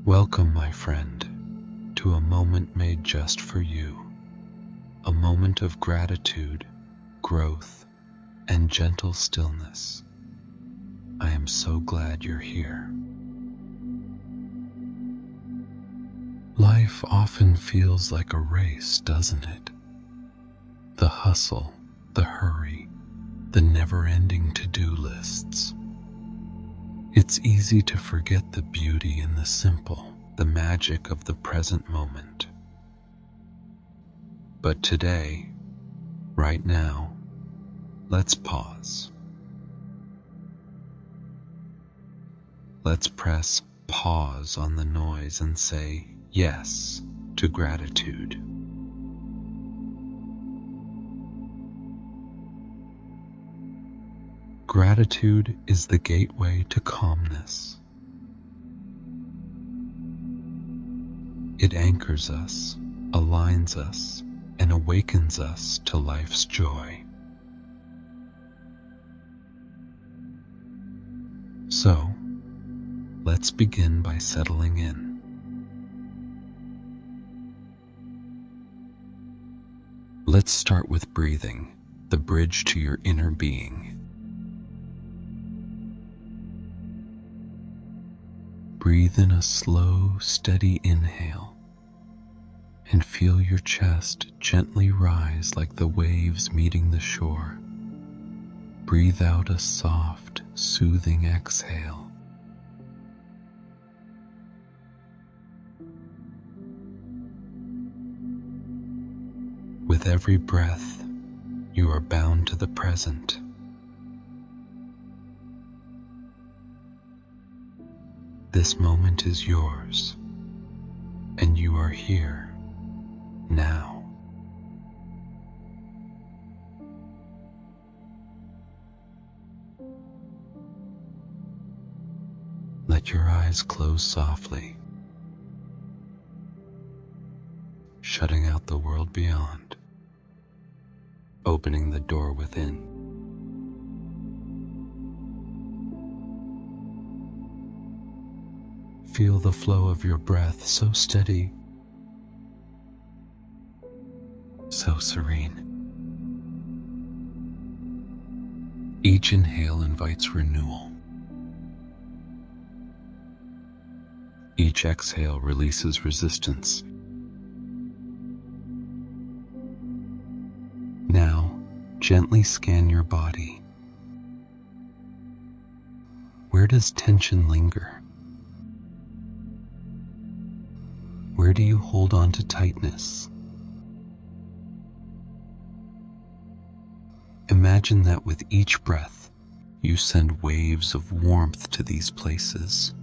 Welcome, my friend, to a moment made just for you, a moment of gratitude, growth, and gentle stillness. I am so glad you're here. Life often feels like a race, doesn't it? The hustle, the hurry, the never-ending to-do lists. It's easy to forget the beauty in the simple, the magic of the present moment. But today, right now, let's pause. Let's press pause on the noise and say yes to gratitude. Gratitude is the gateway to calmness. It anchors us, aligns us, and awakens us to life's joy. So, let's begin by settling in. Let's start with breathing, the bridge to your inner being. Breathe in a slow, steady inhale and feel your chest gently rise like the waves meeting the shore. Breathe out a soft, soothing exhale. With every breath, you are bound to the present. This moment is yours, and you are here, now. Let your eyes close softly, shutting out the world beyond, opening the door within. Feel the flow of your breath, so steady, so serene. Each inhale invites renewal. Each exhale releases resistance. Now, gently scan your body. Where does tension linger? Where do you hold on to tightness? Imagine that with each breath, you send waves of warmth to these places.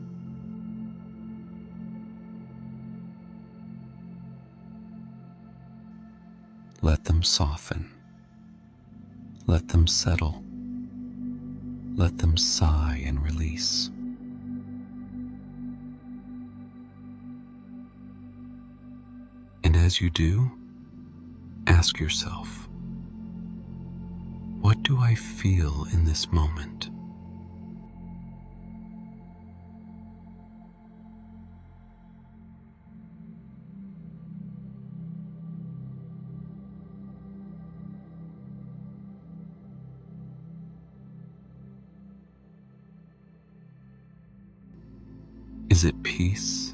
Let them soften. Let them settle. Let them sigh and release. And as you do, ask yourself, what do I feel in this moment? Is it peace?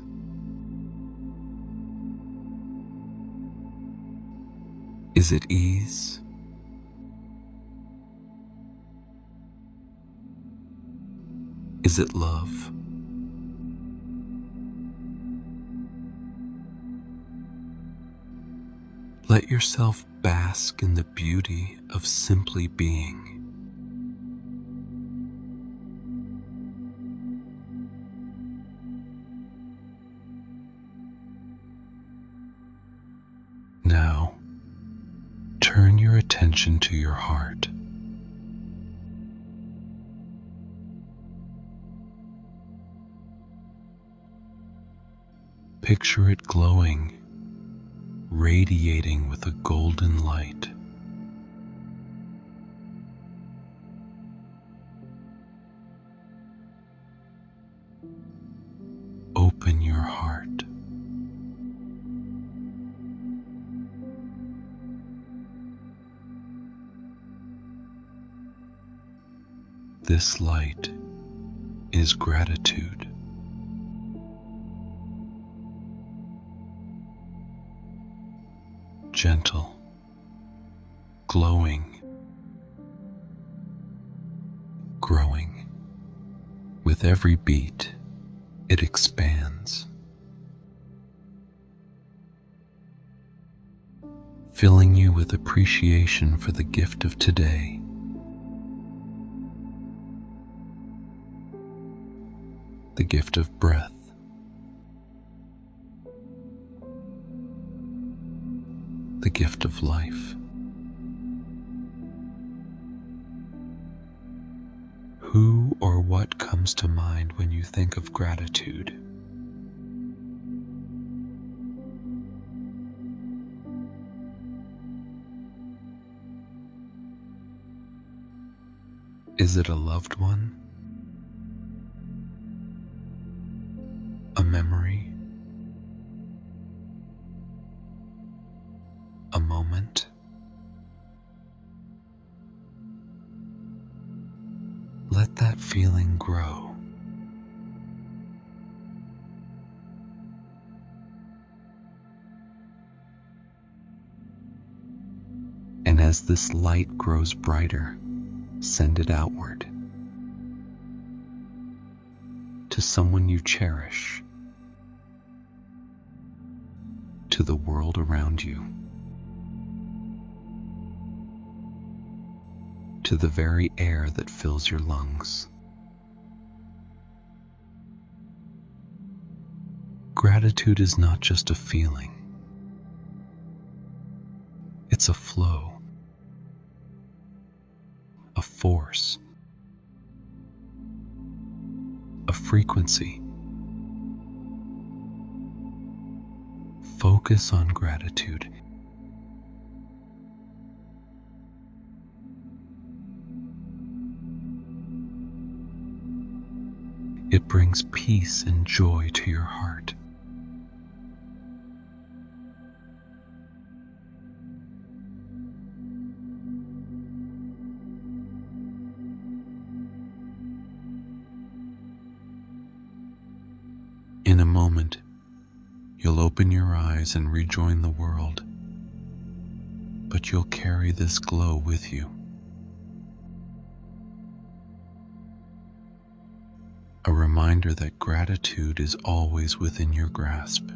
Is it ease? Is it love? Let yourself bask in the beauty of simply being. Now, turn your attention to your heart. Picture it glowing, radiating with a golden light. Open your heart. This light is gratitude. Gentle, glowing, growing. With every beat, it expands, filling you with appreciation for the gift of today. The gift of breath, the gift of life. Who or what comes to mind when you think of gratitude? Is it a loved one? A memory? A moment? Let that feeling grow. And as this light grows brighter, send it outward to someone you cherish, to the world around you, to the very air that fills your lungs. Gratitude is not just a feeling, it's a flow, a force, a frequency. Focus on gratitude. It brings peace and joy to your heart. In a moment, you'll open your eyes and rejoin the world, but you'll carry this glow with you. A reminder that gratitude is always within your grasp.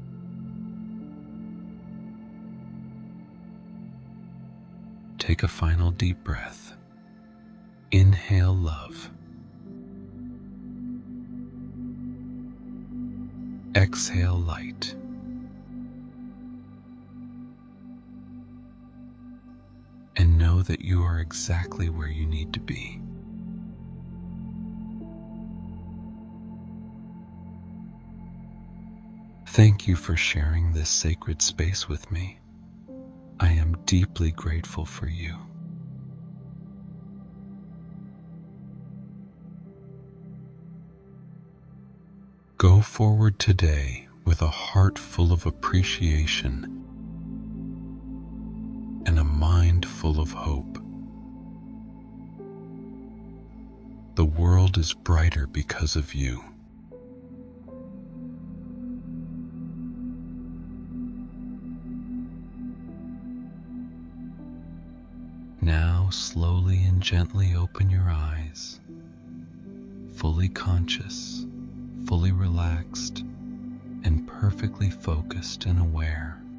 Take a final deep breath. Inhale love. Exhale light. And know that you are exactly where you need to be. Thank you for sharing this sacred space with me. I am deeply grateful for you. Go forward today with a heart full of appreciation and a mind full of hope. The world is brighter because of you. Now slowly and gently open your eyes, fully conscious, fully relaxed, and perfectly focused and aware.